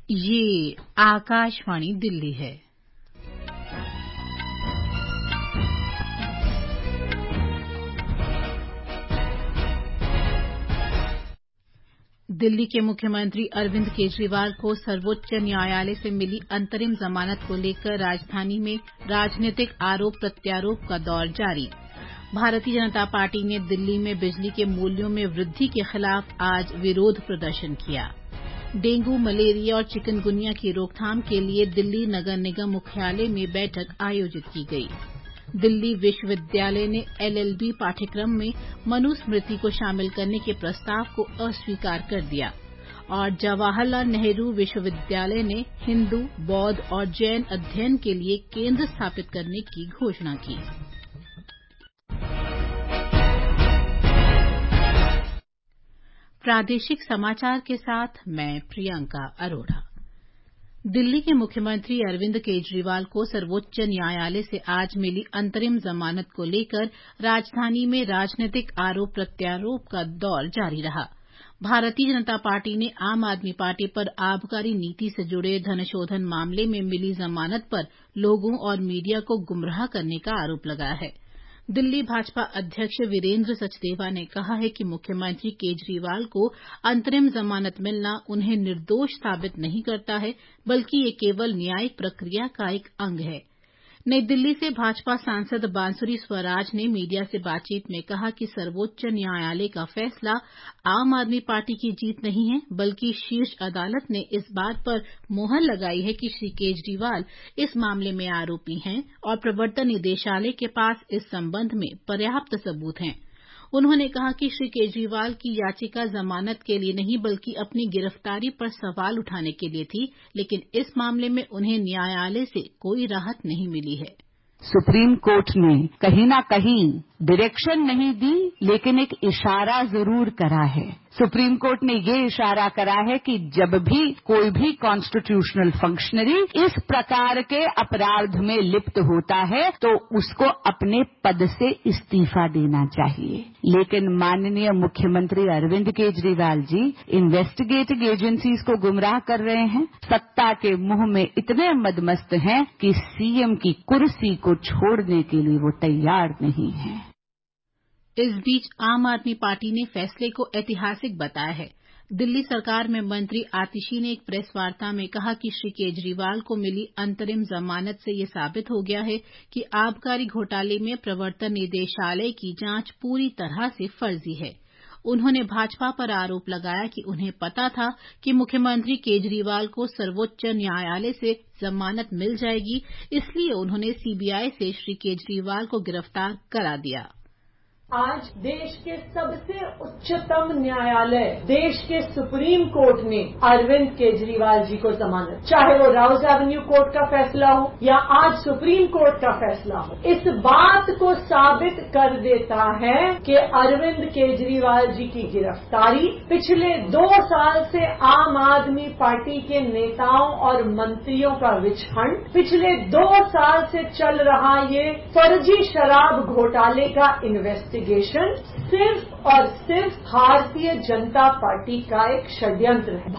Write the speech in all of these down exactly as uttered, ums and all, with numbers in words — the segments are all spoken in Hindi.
ये आकाशवाणी दिल्ली है। दिल्ली के मुख्यमंत्री अरविंद केजरीवाल को सर्वोच्च न्यायालय से मिली अंतरिम जमानत को लेकर राजधानी में राजनीतिक आरोप प्रत्यारोप का दौर जारी। भारतीय जनता पार्टी ने दिल्ली में बिजली के मूल्यों में वृद्धि के खिलाफ आज विरोध प्रदर्शन किया। डेंगू, मलेरिया और चिकनगुनिया की रोकथाम के लिए दिल्ली नगर निगम मुख्यालय में बैठक आयोजित की गई। दिल्ली विश्वविद्यालय ने एलएलबी पाठ्यक्रम में मनुस्मृति को शामिल करने के प्रस्ताव को अस्वीकार कर दिया और जवाहरलाल नेहरू विश्वविद्यालय ने हिंदू, बौद्ध और जैन अध्ययन के लिए केंद्र स्थापित करने की घोषणा की। प्रादेशिक समाचार के साथ मैं प्रियंका अरोड़ा। दिल्ली के मुख्यमंत्री अरविंद केजरीवाल को सर्वोच्च न्यायालय से आज मिली अंतरिम जमानत को लेकर राजधानी में राजनीतिक आरोप प्रत्यारोप का दौर जारी रहा। भारतीय जनता पार्टी ने आम आदमी पार्टी पर आबकारी नीति से जुड़े धनशोधन मामले में मिली जमानत पर लोगों और मीडिया को गुमराह करने का आरोप लगाया है। दिल्ली भाजपा अध्यक्ष वीरेंद्र सचदेवा ने कहा है कि मुख्यमंत्री केजरीवाल को अंतरिम जमानत मिलना उन्हें निर्दोष साबित नहीं करता है, बल्कि ये केवल न्यायिक प्रक्रिया का एक अंग है। नई दिल्ली से भाजपा सांसद बांसुरी स्वराज ने मीडिया से बातचीत में कहा कि सर्वोच्च न्यायालय का फैसला आम आदमी पार्टी की जीत नहीं है, बल्कि शीर्ष अदालत ने इस बात पर मोहर लगाई है कि श्री केजरीवाल इस मामले में आरोपी हैं और प्रवर्तन निदेशालय के पास इस संबंध में पर्याप्त सबूत हैं। उन्होंने कहा कि श्री केजरीवाल की याचिका जमानत के लिए नहीं बल्कि अपनी गिरफ्तारी पर सवाल उठाने के लिए थी, लेकिन इस मामले में उन्हें न्यायालय से कोई राहत नहीं मिली है। सुप्रीम कोर्ट ने कहीं ना कहीं डायरेक्शन नहीं दी, लेकिन एक इशारा जरूर करा है। सुप्रीम कोर्ट ने ये इशारा करा है कि जब भी कोई भी कॉन्स्टिट्यूशनल फंक्शनरी इस प्रकार के अपराध में लिप्त होता है तो उसको अपने पद से इस्तीफा देना चाहिए। लेकिन माननीय मुख्यमंत्री अरविंद केजरीवाल जी इन्वेस्टिगेटिंग एजेंसीज को गुमराह कर रहे हैं, सत्ता के मुंह में इतने मदमस्त हैं कि सीएम की कुर्सी को छोड़ने के लिए वो तैयार नहीं है। इस बीच आम आदमी पार्टी ने फैसले को ऐतिहासिक बताया है। दिल्ली सरकार में मंत्री आतिशी ने एक प्रेस वार्ता में कहा कि श्री केजरीवाल को मिली अंतरिम जमानत से ये साबित हो गया है कि आबकारी घोटाले में प्रवर्तन निदेशालय की जांच पूरी तरह से फर्जी है। उन्होंने भाजपा पर आरोप लगाया कि उन्हें पता था कि मुख्यमंत्री केजरीवाल को सर्वोच्च न्यायालय से जमानत मिल जाएगी, इसलिए उन्होंने सीबीआई से श्री केजरीवाल को गिरफ्तार करा दिया। आज देश के सबसे उच्चतम न्यायालय, देश के सुप्रीम कोर्ट ने अरविंद केजरीवाल जी को जमानत, चाहे वो राउज एवेन्यू कोर्ट का फैसला हो या आज सुप्रीम कोर्ट का फैसला हो, इस बात को साबित कर देता है कि अरविंद केजरीवाल जी की गिरफ्तारी पिछले दो साल से आम आदमी पार्टी के नेताओं और मंत्रियों का विच हंट, पिछले दो साल से चल रहा ये फर्जी शराब घोटाले का इन्वेस्टिगेशन सिर्फ और सिर्फ भारतीय जनता पार्टी का एक षड्यंत्र है।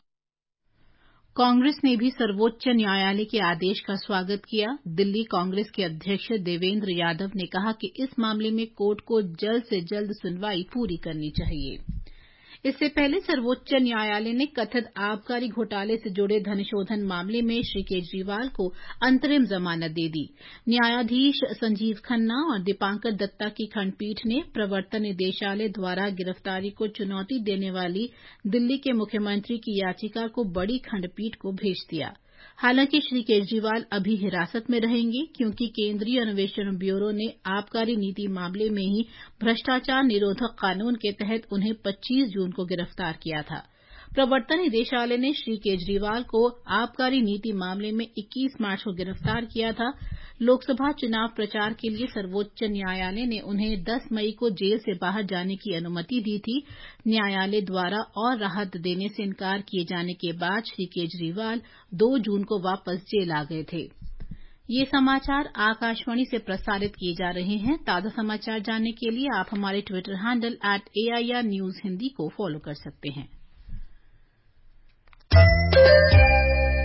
कांग्रेस ने भी सर्वोच्च न्यायालय के आदेश का स्वागत किया। दिल्ली कांग्रेस के अध्यक्ष देवेंद्र यादव ने कहा कि इस मामले में कोर्ट को जल्द से जल्द सुनवाई पूरी करनी चाहिए। इससे पहले सर्वोच्च न्यायालय ने कथित आबकारी घोटाले से जुड़े धनशोधन मामले में श्री केजरीवाल को अंतरिम जमानत दे दी। न्यायाधीश संजीव खन्ना और दीपांकर दत्ता की खंडपीठ ने प्रवर्तन निदेशालय द्वारा गिरफ्तारी को चुनौती देने वाली दिल्ली के मुख्यमंत्री की याचिका को बड़ी खंडपीठ को भेज दिया। हालांकि श्री केजरीवाल अभी हिरासत में रहेंगे, क्योंकि केंद्रीय अन्वेषण ब्यूरो ने आबकारी नीति मामले में ही भ्रष्टाचार निरोधक कानून के तहत उन्हें पच्चीस जून को गिरफ्तार किया था। प्रवर्तन निदेशालय ने श्री केजरीवाल को आबकारी नीति मामले में इक्कीस मार्च को गिरफ्तार किया था। लोकसभा चुनाव प्रचार के लिए सर्वोच्च न्यायालय ने उन्हें दस मई को जेल से बाहर जाने की अनुमति दी थी। न्यायालय द्वारा और राहत देने से इनकार किए जाने के बाद श्री केजरीवाल दो जून को वापस जेल आ गए थे। ये समाचार आकाशवाणी से प्रसारित किए जा रहे हैं। ताजा समाचार जानने के लिए आप हमारे Twitter handle at AIR news Hindi को फॉलो कर सकते हैं।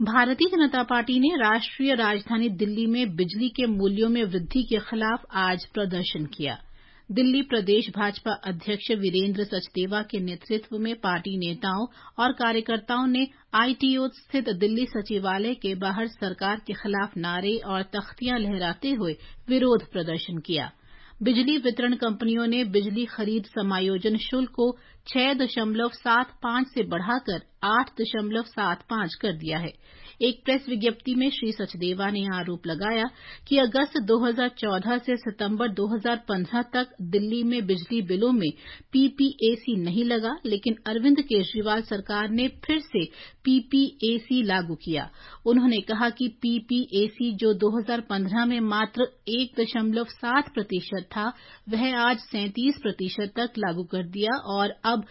भारतीय जनता पार्टी ने राष्ट्रीय राजधानी दिल्ली में बिजली के मूल्यों में वृद्धि के खिलाफ आज प्रदर्शन किया। दिल्ली प्रदेश भाजपा अध्यक्ष वीरेंद्र सचदेवा के नेतृत्व में पार्टी नेताओं और कार्यकर्ताओं ने आईटीओ स्थित दिल्ली सचिवालय के बाहर सरकार के खिलाफ नारे और तख्तियां लहराते हुए विरोध प्रदर्शन किया। बिजली वितरण कंपनियों ने बिजली खरीद समायोजन शुल्क को छह दशमलव सात पांच से बढ़ाकर आठ दशमलव सात पांच कर दिया है। एक प्रेस विज्ञप्ति में श्री सचदेवा ने आरोप लगाया कि अगस्त दो हज़ार चौदह से सितंबर दो हज़ार पंद्रह तक दिल्ली में बिजली बिलों में पीपीएसी नहीं लगा, लेकिन अरविंद केजरीवाल सरकार ने फिर से पीपीएसी लागू किया। उन्होंने कहा कि पीपीएसी जो दो हज़ार पंद्रह में मात्र एक दशमलव सात प्रतिशत था, वह आज सैंतीस प्रतिशत तक लागू कर दिया और अब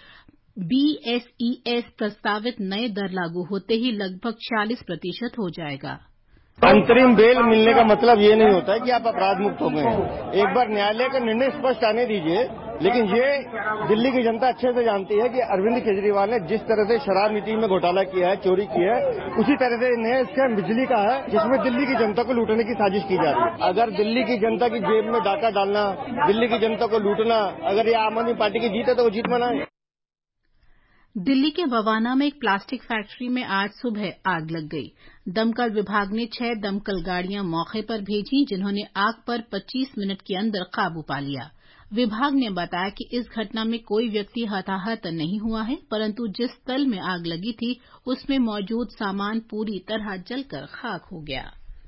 बीएसईएस प्रस्तावित नए दर लागू होते ही लगभग चालीस प्रतिशत हो जाएगा। अंतरिम बेल मिलने का मतलब ये नहीं होता है कि आप अपराध मुक्त हो गए हैं। एक बार न्यायालय का निर्णय स्पष्ट आने दीजिए। लेकिन ये दिल्ली की जनता अच्छे से जानती है कि अरविंद केजरीवाल ने जिस तरह से शराब नीति में घोटाला किया है, चोरी की है, उसी तरह से नया स्कैम बिजली का है जिसमें दिल्ली की जनता को लूटने की साजिश की जा रही है। अगर दिल्ली की जनता की जेब में डाका डालना, दिल्ली की जनता को लूटना, अगर ये आम आदमी पार्टी की जीत है तो वो जीत मनाए। दिल्ली के बवाना में एक प्लास्टिक फैक्ट्री में आज सुबह आग लग गई। दमकल विभाग ने छह दमकल गाड़ियां मौके पर भेजी, जिन्होंने आग पर पच्चीस मिनट के अंदर काबू पा लिया। विभाग ने बताया कि इस घटना में कोई व्यक्ति हताहत नहीं हुआ है, परंतु जिस स्थल में आग लगी थी उसमें मौजूद सामान पूरी तरह जलकर खाक हो गया।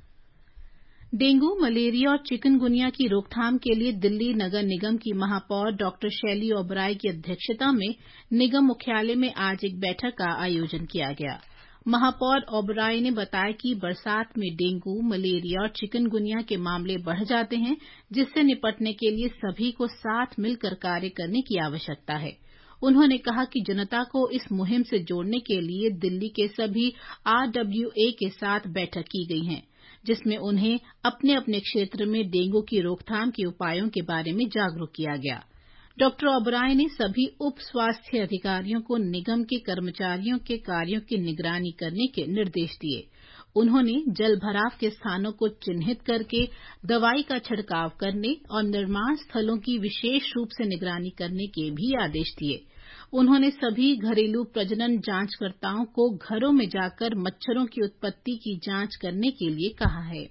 डेंगू, मलेरिया और चिकनगुनिया की रोकथाम के लिए दिल्ली नगर निगम की महापौर डॉक्टर शैली ओबराय की अध्यक्षता में निगम मुख्यालय में आज एक बैठक का आयोजन किया गया। महापौर ओबराय ने बताया कि बरसात में डेंगू, मलेरिया और चिकनगुनिया के मामले बढ़ जाते हैं, जिससे निपटने के लिए सभी को साथ मिलकर कार्य करने की आवश्यकता है। उन्होंने कहा कि जनता को इस मुहिम से जोड़ने के लिए दिल्ली के सभी आरडब्ल्यूए के साथ बैठक की गई है, जिसमें उन्हें अपने अपने क्षेत्र में डेंगू की रोकथाम के उपायों के बारे में जागरूक किया गया। डॉक्टर ओबराय ने सभी उप स्वास्थ्य अधिकारियों को निगम के कर्मचारियों के कार्यों की निगरानी करने के निर्देश दिए। उन्होंने जल भराव के स्थानों को चिन्हित करके दवाई का छिड़काव करने और निर्माण स्थलों की विशेष रूप से निगरानी करने के भी आदेश दिए। उन्होंने सभी घरेलू प्रजनन जांचकर्ताओं को घरों में जाकर मच्छरों की उत्पत्ति की जांच करने के लिए कहा है।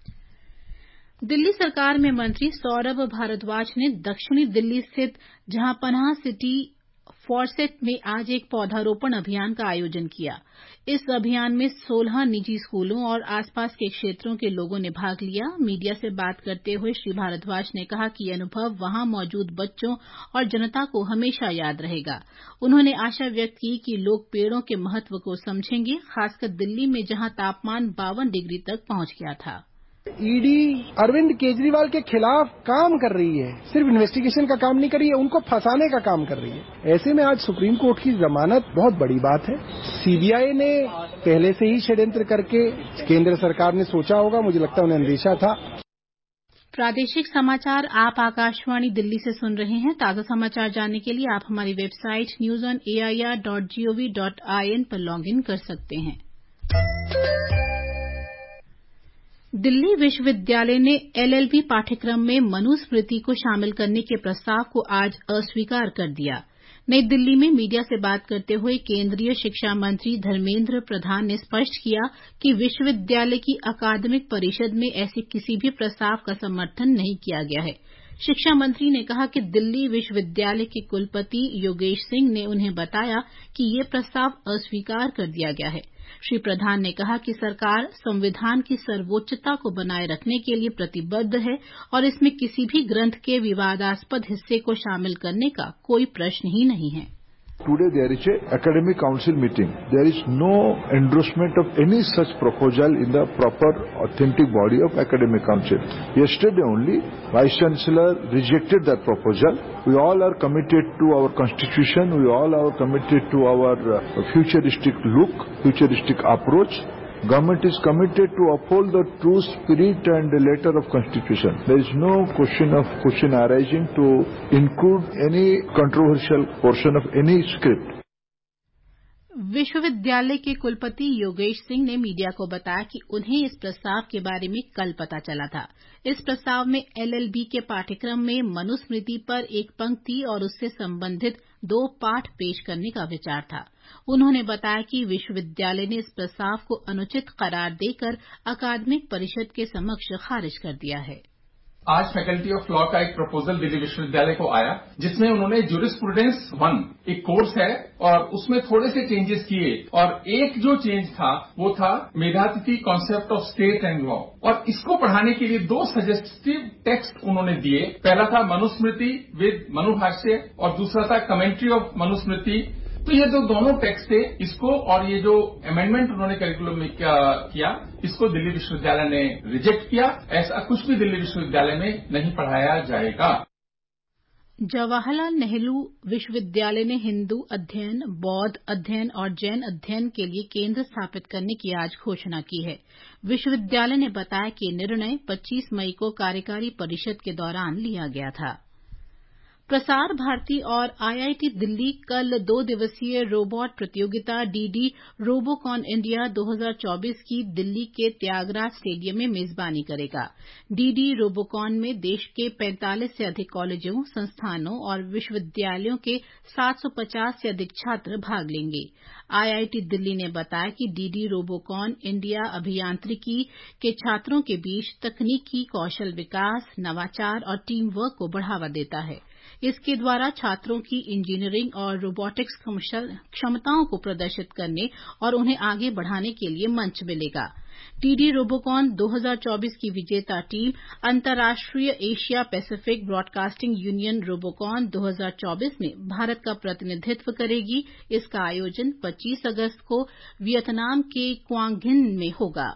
दिल्ली सरकार में मंत्री सौरभ भारद्वाज ने दक्षिणी दिल्ली स्थित जहांपनाह सिटी फॉरसेट में आज एक पौधारोपण अभियान का आयोजन किया। इस अभियान में सोलह निजी स्कूलों और आसपास के क्षेत्रों के लोगों ने भाग लिया। मीडिया से बात करते हुए श्री भारद्वाज ने कहा कि ये अनुभव वहां मौजूद बच्चों और जनता को हमेशा याद रहेगा। उन्होंने आशा व्यक्त की कि लोग पेड़ों के महत्व को समझेंगे, खासकर दिल्ली में जहां तापमान बावन डिग्री तक पहुंच गया था। ईडी अरविंद केजरीवाल के खिलाफ काम कर रही है, सिर्फ इन्वेस्टिगेशन का काम नहीं कर रही है, उनको फंसाने का काम कर रही है। ऐसे में आज सुप्रीम कोर्ट की जमानत बहुत बड़ी बात है। सीबीआई ने पहले से ही षड्यंत्र करके केंद्र सरकार ने सोचा होगा, मुझे लगता है उन्हें अंदेशा था। प्रादेशिक समाचार आप आकाशवाणी दिल्ली से सुन रहे हैं। ताजा समाचार जानने के लिए आप हमारी website news on A I R dot GOV dot I N पर लॉग इन कर सकते हैं। दिल्ली विश्वविद्यालय ने एलएलबी पाठ्यक्रम में मनुस्मृति को शामिल करने के प्रस्ताव को आज अस्वीकार कर दिया। नई दिल्ली में मीडिया से बात करते हुए केंद्रीय शिक्षा मंत्री धर्मेंद्र प्रधान ने स्पष्ट किया कि विश्वविद्यालय की अकादमिक परिषद में ऐसे किसी भी प्रस्ताव का समर्थन नहीं किया गया है। शिक्षा मंत्री ने कहा कि दिल्ली विश्वविद्यालय के कुलपति योगेश सिंह ने उन्हें बताया कि ये प्रस्ताव अस्वीकार कर दिया गया है। श्री प्रधान ने कहा कि सरकार संविधान की सर्वोच्चता को बनाए रखने के लिए प्रतिबद्ध है और इसमें किसी भी ग्रंथ के विवादास्पद हिस्से को शामिल करने का कोई प्रश्न ही नहीं है। Today there is a academic council meeting. There is no endorsement of any such proposal in the proper authentic body of academic council. Yesterday only, Vice Chancellor rejected that proposal. We all are committed to our constitution. We all are committed to our uh, futuristic look, futuristic approach. Government is committed to uphold the true spirit and the letter of constitution. There is no question of question arising to include any controversial portion of any script. विश्वविद्यालय के कुलपति योगेश सिंह ने मीडिया को बताया कि उन्हें इस प्रस्ताव के बारे में कल पता चला था। इस प्रस्ताव में एलएलबी के पाठ्यक्रम में मनुस्मृति पर एक पंक्ति और उससे संबंधित दो पाठ पेश करने का विचार था। उन्होंने बताया कि विश्वविद्यालय ने इस प्रस्ताव को अनुचित करार देकर अकादमिक परिषद के समक्ष खारिज कर दिया है। आज फैकल्टी ऑफ लॉ का एक प्रपोजल दिल्ली विश्वविद्यालय को आया, जिसमें उन्होंने ज्यूरिस्प्रूडेंस वन एक कोर्स है और उसमें थोड़े से चेंजेस किए और एक जो चेंज था वो था Medhatithi concept of state and law, और इसको पढ़ाने के लिए दो सजेस्टिव टेक्स्ट उन्होंने दिए। पहला था मनुस्मृति विद मनुभाष्य और दूसरा था कमेंट्री ऑफ मनुस्मृति। तो ये जो दोनों टेक्स्ट थे, इसको और ये जो अमेंडमेंट उन्होंने करिकुलम में किया, इसको दिल्ली विश्वविद्यालय ने रिजेक्ट किया। ऐसा कुछ भी दिल्ली विश्वविद्यालय में नहीं पढ़ाया जाएगा। जवाहरलाल नेहरू विश्वविद्यालय ने हिंदू अध्ययन, बौद्ध अध्ययन और जैन अध्ययन के लिए केंद्र स्थापित करने की आज घोषणा की है। विश्वविद्यालय ने बताया कि निर्णय पच्चीस मई को कार्यकारी परिषद के दौरान लिया गया था। प्रसार भारती और आईआईटी दिल्ली कल दो दिवसीय रोबोट प्रतियोगिता डीडी रोबोकॉन इंडिया दो हज़ार चौबीस की दिल्ली के त्यागराज स्टेडियम में मेजबानी करेगा। डीडी रोबोकॉन में देश के पैंतालीस से अधिक कॉलेजों, संस्थानों और विश्वविद्यालयों के सात सौ पचास से अधिक छात्र भाग लेंगे। आईआईटी दिल्ली ने बताया कि डीडी रोबोकॉन इंडिया अभियांत्रिकी के छात्रों के बीच तकनीकी कौशल विकास, नवाचार और टीम वर्क को बढ़ावा देता है। इसके द्वारा छात्रों की इंजीनियरिंग और रोबोटिक्स क्षमताओं को प्रदर्शित करने और उन्हें आगे बढ़ाने के लिए मंच मिलेगा। डीडी रोबोकॉन दो हज़ार चौबीस की विजेता टीम अंतर्राष्ट्रीय Asia Pacific broadcasting union Robocon दो हज़ार चौबीस में भारत का प्रतिनिधित्व करेगी। इसका आयोजन पच्चीस अगस्त को वियतनाम के क्वांगिन में होगा।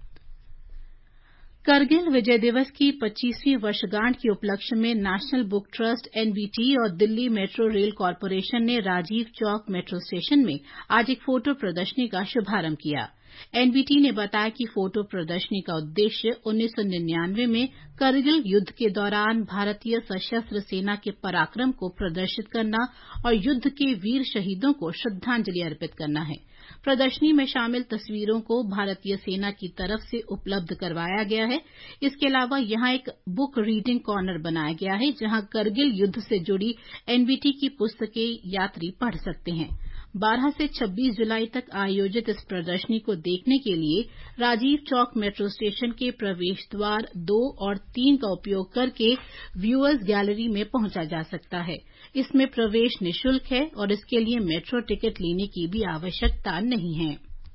करगिल विजय दिवस की पच्चीसवीं वर्षगांठ के उपलक्ष्य में नेशनल बुक ट्रस्ट एनबीटी और दिल्ली मेट्रो रेल कॉर्पोरेशन ने राजीव चौक मेट्रो स्टेशन में आज एक फोटो प्रदर्शनी का शुभारंभ किया। एनबीटी ने बताया कि फोटो प्रदर्शनी का उद्देश्य उन्नीस सौ निन्यानवे में करगिल युद्ध के दौरान भारतीय सशस्त्र सेना के पराक्रम को प्रदर्शित करना और युद्ध के वीर शहीदों को श्रद्धांजलि अर्पित करना है। प्रदर्शनी में शामिल तस्वीरों को भारतीय सेना की तरफ से उपलब्ध करवाया गया है। इसके अलावा यहां एक बुक रीडिंग कॉर्नर बनाया गया है, जहां करगिल युद्ध से जुड़ी एनबीटी की पुस्तकें यात्री पढ़ सकते हैं। बारह से छब्बीस जुलाई तक आयोजित इस प्रदर्शनी को देखने के लिए राजीव चौक मेट्रो स्टेशन के प्रवेश द्वार दो और तीन का उपयोग करके व्यूअर्स गैलरी में पहुंचा जा सकता है। इसमें प्रवेश निःशुल्क है और इसके लिए मेट्रो टिकट लेने की भी आवश्यकता नहीं है।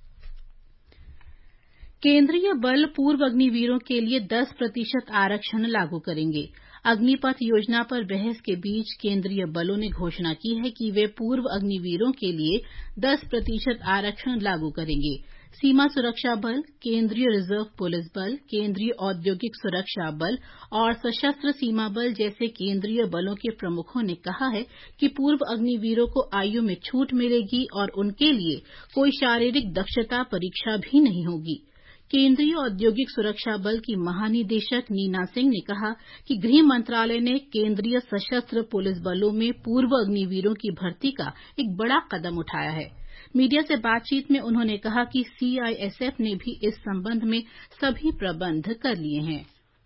केंद्रीय बल पूर्व अग्निवीरों के लिए दस प्रतिशत आरक्षण लागू करेंगे। अग्निपथ योजना पर बहस के बीच केंद्रीय बलों ने घोषणा की है कि वे पूर्व अग्निवीरों के लिए दस प्रतिशत आरक्षण लागू करेंगे। सीमा सुरक्षा बल, केंद्रीय रिजर्व पुलिस बल, केंद्रीय औद्योगिक सुरक्षा बल और सशस्त्र सीमा बल जैसे केंद्रीय बलों के प्रमुखों ने कहा है कि पूर्व अग्निवीरों को आयु में छूट मिलेगी और उनके लिए कोई शारीरिक दक्षता परीक्षा भी नहीं होगी। केंद्रीय औद्योगिक सुरक्षा बल की महानिदेशक नीना सिंह ने कहा कि गृह मंत्रालय ने केंद्रीय सशस्त्र पुलिस बलों में पूर्व अग्निवीरों की भर्ती का एक बड़ा कदम उठाया है। मीडिया से बातचीत में उन्होंने कहा कि सीआईएसएफ ने भी इस संबंध में सभी प्रबंध कर लिए हैं।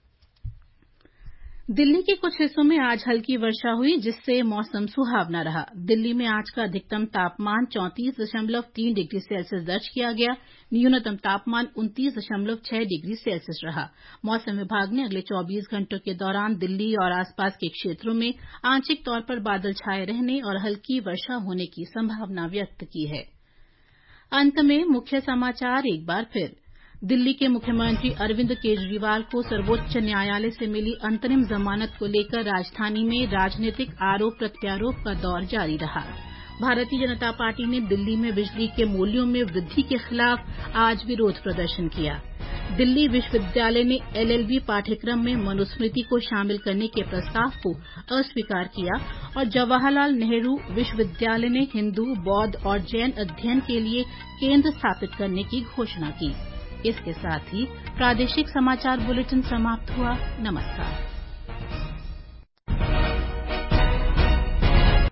दिल्ली के कुछ हिस्सों में आज हल्की वर्षा हुई, जिससे मौसम सुहावना रहा। दिल्ली में आज का अधिकतम तापमान चौंतीस दशमलव तीन डिग्री सेल्सियस दर्ज किया गया। न्यूनतम तापमान उनतीस दशमलव छह डिग्री सेल्सियस रहा। मौसम विभाग ने अगले चौबीस घंटों के दौरान दिल्ली और आसपास के क्षेत्रों में आंशिक तौर पर बादल छाए रहने और हल्की वर्षा होने की संभावना व्यक्त की है। अंत में मुख्य समाचार एक बार फिर। दिल्ली के मुख्यमंत्री अरविंद केजरीवाल को सर्वोच्च न्यायालय से मिली अंतरिम जमानत को लेकर राजधानी में राजनीतिक आरोप प्रत्यारोप का दौर जारी रहा। भारतीय जनता पार्टी ने दिल्ली में बिजली के मूल्यों में वृद्धि के खिलाफ आज विरोध प्रदर्शन किया। दिल्ली विश्वविद्यालय ने एलएलबी पाठ्यक्रम में मनुस्मृति को शामिल करने के प्रस्ताव को अस्वीकार किया और जवाहरलाल नेहरू विश्वविद्यालय ने हिंदू, बौद्ध और जैन अध्ययन के लिए केंद्र स्थापित करने की घोषणा की। इसके साथ ही प्रादेशिक समाचार बुलेटिन समाप्त हुआ। नमस्कार।